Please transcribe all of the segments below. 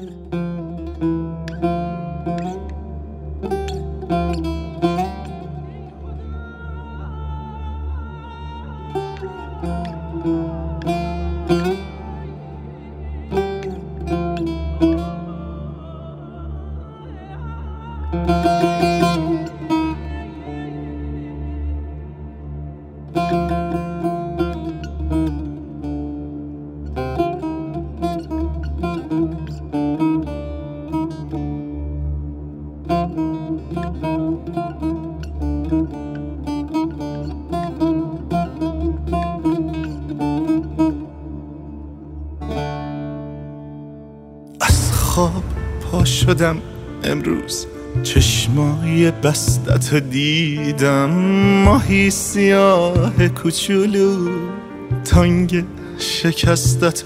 خواب پا شدم امروز، چشمای بستت دیدم، ماهی سیاه کوچولو تنگ شکستت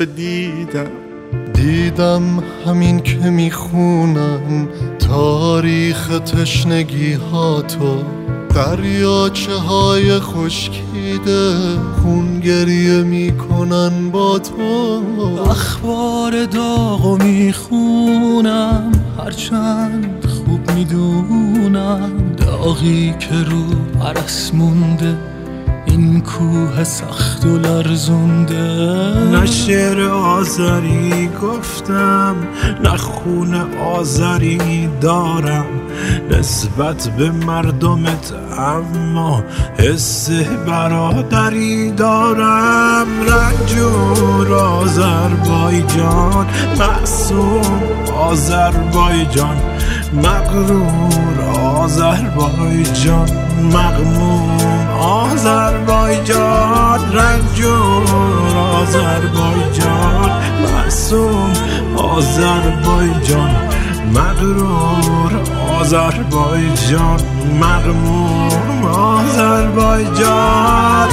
دیدم همین که میخونم تاریخ تشنگی ها تو، دریاچه های خشکیده خون گریه میکنن با تو. اخبار داغو میخونم هرچند خوب میدونم، داغی که رو عرس مونده این کوه سخت و لرزونده. نه شعر آذری گفتم، نه خون آذری دارم نسبت به مردمت، اما حس برادری دارم. رنجور آذربایجان، معصوم آذربایجان، مغرور آذربایجان، مغموم آذربایجان. رنجور آذربایجان، معصوم آذربایجان، مغرور آذربایجان، مغموم آذربایجان.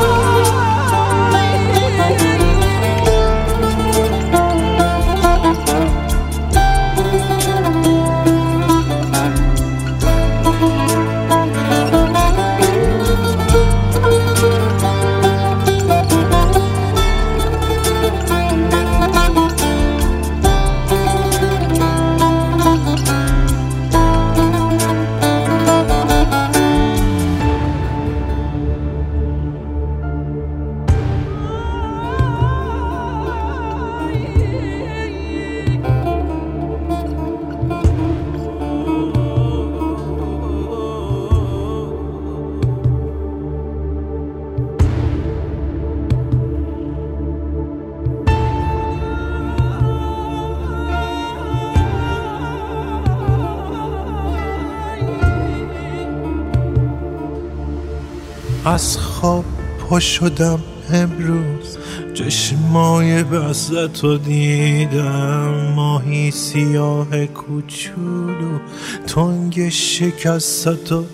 از خواب پا شدم امروز، چشمای بستتو دیدم، ماهی سیاه کوچولو تنگ شکستتو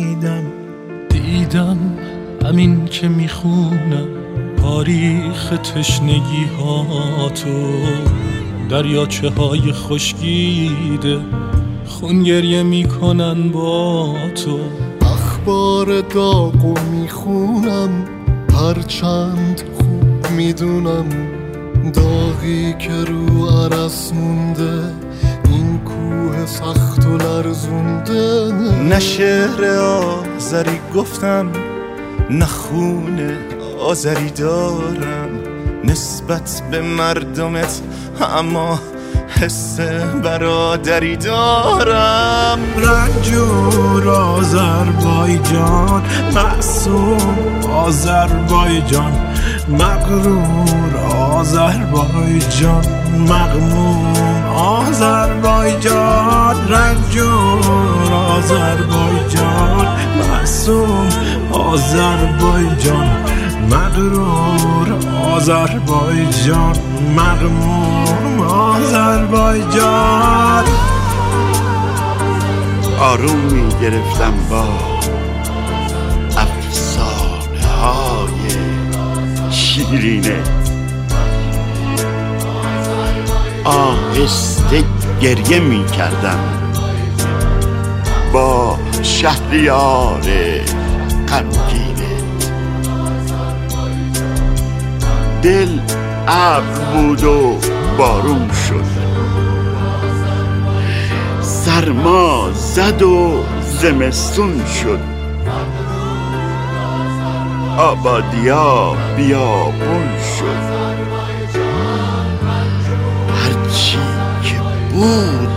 دیدم همین که میخونم تاریخ تشنگی ها تو، دریاچه های خشکیده خون گریه میکنن با تو. اخبار داغو میخونم هرچند خوب میدونم، داغی که رو عرس مونده این کوه سخت و لرزونده. نه شعر آذری گفتم، نه خون آذری دارم نسبت به مردمت، اما حس برادری دارم. رنجور آذربایجان، معصوم آذربایجان، مغرور آذربایجان، مغموم آذربایجان. رنجور آذربایجان، معصوم آذربایجان، مغرور آذربایجان، مغموم آذربایجان. آروم می گرفتم با افسانه های شیرینه، آهسته گریه می کردم با شهریار غمگینه. دل ابر بود و بارون شد، سرما زد و زمستون شد، آبادیا بیابون شد. هرچی که بود